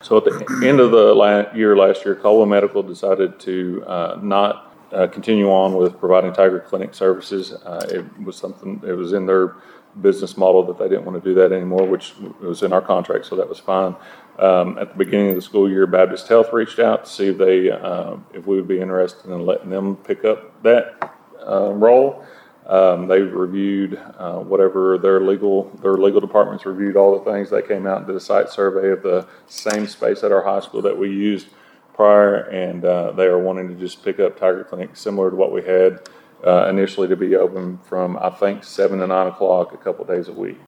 So at the end of the last year, Caldwell Medical decided to not continue on with providing Tiger Clinic services. It was in their business model that they didn't want to do that anymore, which was in our contract, so that was fine. At the beginning of the school year, Baptist Health reached out to see if we would be interested in letting them pick up that role. They reviewed whatever their legal departments reviewed all the things. They came out and did a site survey of the same space at our high school that we used prior, and they are wanting to just pick up Tiger Clinic similar to what we had initially, to be open from, I think, 7 to 9 o'clock a couple days a week.